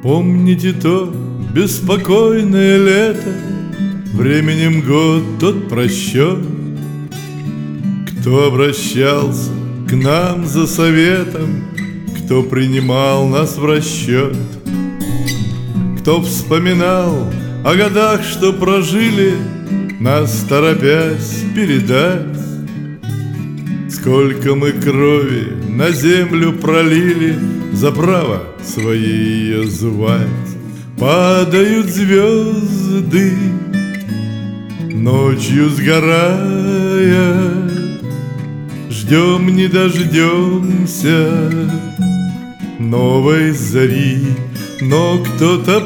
Помните то беспокойное лето, временем год тот просчет? Кто обращался к нам за советом, кто принимал нас в расчет? Кто вспоминал о годах, что прожили, нас торопясь передать? Сколько мы крови на землю пролили за право свои ее звать. Падают звезды, ночью сгорая, ждем не дождемся новой зари. Но кто-то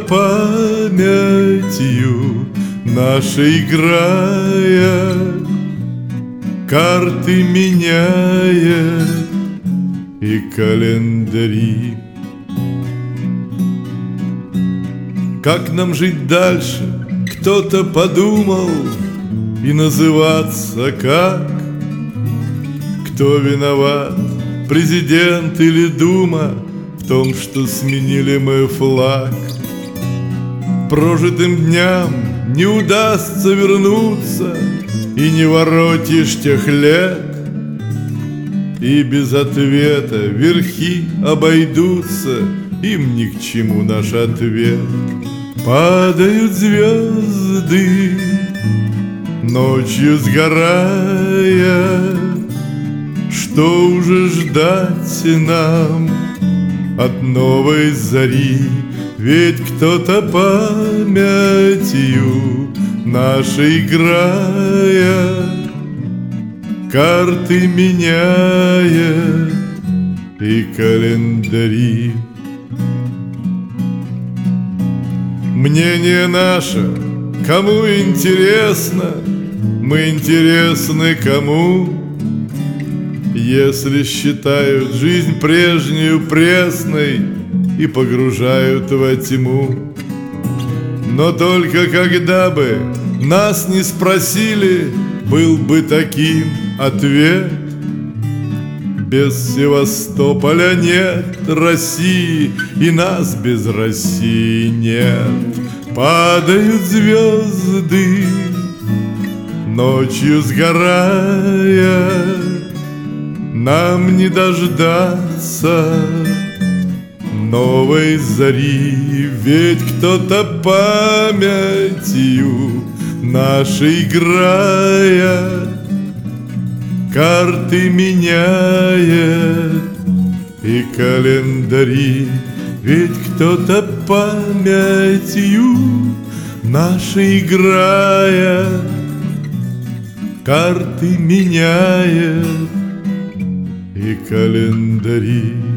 памятью нашей играя, карты меняет и календари. Как нам жить дальше, кто-то подумал, и называться как? Кто виноват, президент или дума, в том, что сменили мы флаг? Прожитым дням не удастся вернуться, и не воротишь тех лет, и без ответа верхи обойдутся, им ни к чему наш ответ. Падают звезды, ночью сгорая, что уже ждать нам от новой зари? Ведь кто-то памятью нашей играя, карты меняет и календари. Мнение наше кому интересно, мы интересны кому? Если считают жизнь прежнюю пресной и погружают во тьму. Но только когда бы нас не спросили, был бы таким ответ: без Севастополя нет России, и нас без России нет. Падают звезды, ночью сгорая, нам не дождаться новой зари. Ведь кто-то памятью нашей играя, карты меняет и календари. Ведь кто-то памятью нашей играя, карты меняет и календари.